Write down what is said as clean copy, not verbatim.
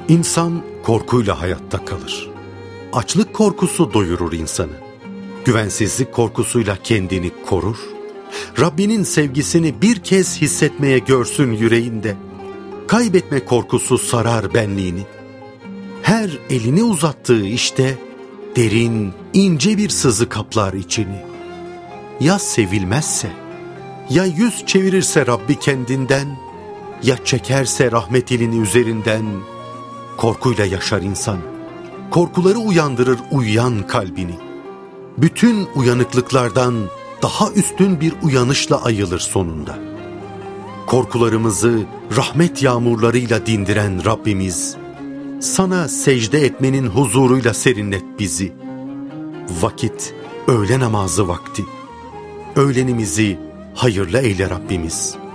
İnsan korkuyla hayatta kalır. Açlık korkusu doyurur insanı. Güvensizlik korkusuyla kendini korur. Rabbinin sevgisini bir kez hissetmeye görsün yüreğinde. Kaybetme korkusu sarar benliğini. Her elini uzattığı işte derin, ince bir sızı kaplar içini. Ya sevilmezse, ya yüz çevirirse Rabbi kendinden, ya çekerse rahmet elini üzerinden, korkuyla yaşar insan. Korkuları uyandırır uyuyan kalbini. Bütün uyanıklıklardan daha üstün bir uyanışla ayılır sonunda. Korkularımızı rahmet yağmurlarıyla dindiren Rabbimiz, sana secde etmenin huzuruyla serinlet bizi. Vakit öğle namazı vakti. Öğlenimizi hayırlı eyle Rabbimiz.